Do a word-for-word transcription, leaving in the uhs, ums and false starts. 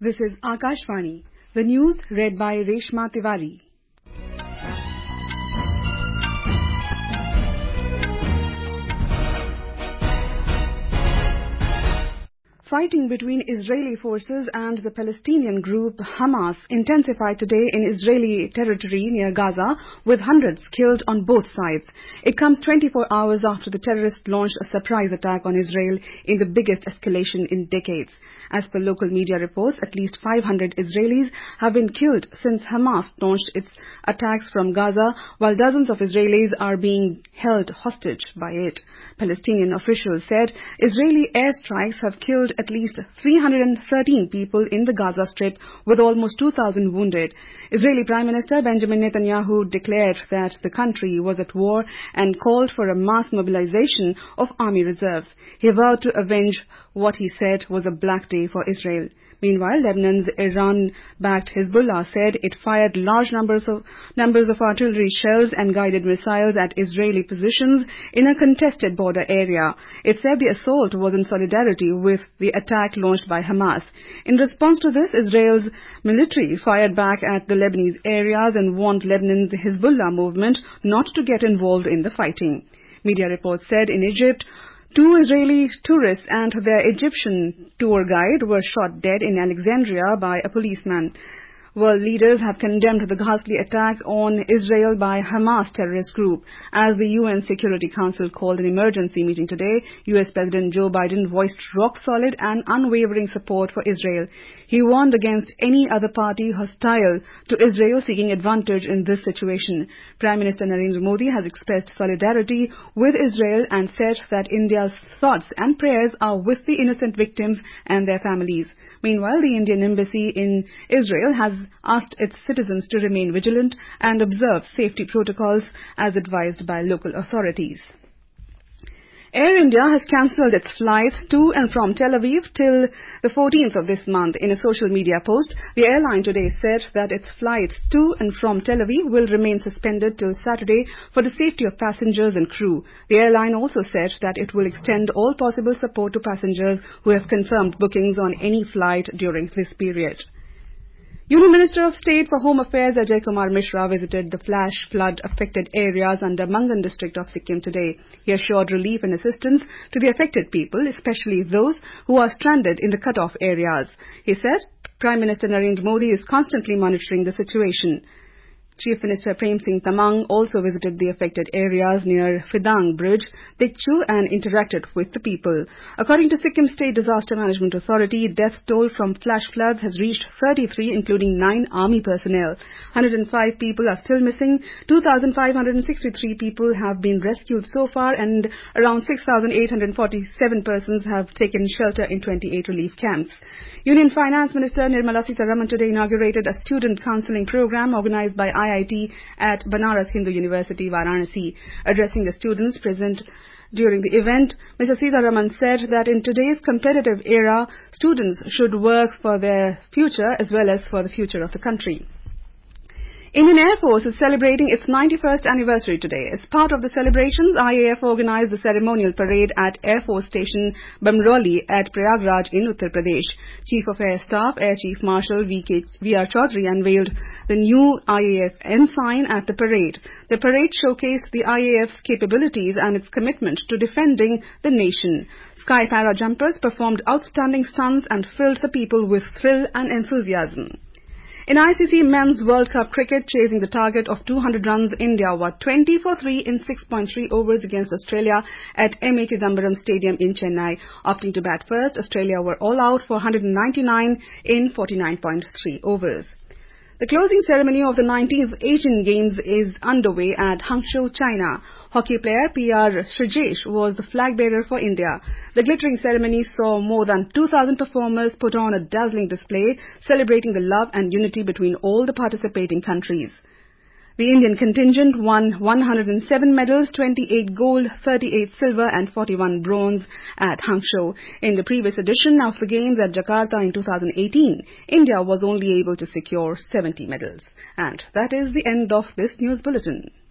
This is Akashvani. The news read by Reshma Tiwari. Fighting between Israeli forces and the Palestinian group Hamas intensified today in Israeli territory near Gaza, with hundreds killed on both sides. It comes twenty-four hours after the terrorists launched a surprise attack on Israel in the biggest escalation in decades. As per local media reports, at least five hundred Israelis have been killed since Hamas launched its attacks from Gaza, while dozens of Israelis are being held hostage by it. Palestinian officials said Israeli airstrikes have killed at least three hundred thirteen people in the Gaza Strip, with almost two thousand wounded. Israeli Prime Minister Benjamin Netanyahu declared that the country was at war and called for a mass mobilization of army reserves. He vowed to avenge what he said was a black day for Israel. Meanwhile, Lebanon's Iran-backed Hezbollah said it fired large numbers of numbers of artillery shells and guided missiles at Israeli positions in a contested border area. It said the assault was in solidarity with the attack launched by Hamas. In response to this, Israel's military fired back at the Lebanese areas and warned Lebanon's Hezbollah movement not to get involved in the fighting. Media reports said in Egypt, two Israeli tourists and their Egyptian tour guide were shot dead in Alexandria by a policeman. World leaders have condemned the ghastly attack on Israel by Hamas terrorist group. As the U N Security Council called an emergency meeting today, U S President Joe Biden voiced rock-solid and unwavering support for Israel. He warned against any other party hostile to Israel seeking advantage in this situation. Prime Minister Narendra Modi has expressed solidarity with Israel and said that India's thoughts and prayers are with the innocent victims and their families. Meanwhile, the Indian embassy in Israel has asked its citizens to remain vigilant and observe safety protocols as advised by local authorities. Air India has cancelled its flights to and from Tel Aviv till the fourteenth of this month. In a social media post, the airline today said that its flights to and from Tel Aviv will remain suspended till Saturday for the safety of passengers and crew. The airline also said that it will extend all possible support to passengers who have confirmed bookings on any flight during this period. Union Minister of State for Home Affairs Ajay Kumar Mishra visited the flash flood affected areas under Mangan district of Sikkim today. He assured relief and assistance to the affected people, especially those who are stranded in the cut-off areas. He said Prime Minister Narendra Modi is constantly monitoring the situation. Chief Minister Prem Singh Tamang also visited the affected areas near Fidang Bridge, Dikchu, and interacted with the people. According to Sikkim State Disaster Management Authority, death toll from flash floods has reached thirty-three, including nine army personnel. one hundred five people are still missing. two thousand five hundred sixty-three people have been rescued so far, and around six thousand eight hundred forty-seven persons have taken shelter in twenty-eight relief camps. Union Finance Minister Nirmala Sitharaman today inaugurated a student counselling program organized by I I T at Banaras Hindu University, Varanasi. Addressing the students present during the event, Mister Sitharaman said that in today's competitive era, students should work for their future as well as for the future of the country. Indian Air Force is celebrating its ninety-first anniversary today. As part of the celebrations, I A F organized the ceremonial parade at Air Force Station Bamroli at Prayagraj in Uttar Pradesh. Chief of Air Staff, Air Chief Marshal V R Chaudhary unveiled the new I A F ensign at the parade. The parade showcased the I A F's capabilities and its commitment to defending the nation. Sky para jumpers performed outstanding stunts and filled the people with thrill and enthusiasm. In I C C Men's World Cup Cricket, chasing the target of two hundred runs, India were twenty for three in six point three overs against Australia at M A Chidambaram Stadium in Chennai. Opting to bat first, Australia were all out for one hundred ninety-nine in forty-nine point three overs. The closing ceremony of the nineteenth Asian Games is underway at Hangzhou, China. Hockey player P R Srijesh was the flag bearer for India. The glittering ceremony saw more than two thousand performers put on a dazzling display, celebrating the love and unity between all the participating countries. The Indian contingent won one hundred seven medals, twenty-eight gold, thirty-eight silver and forty-one bronze at Hangzhou. In the previous edition of the Games at Jakarta in two thousand eighteen, India was only able to secure seventy medals. And that is the end of this news bulletin.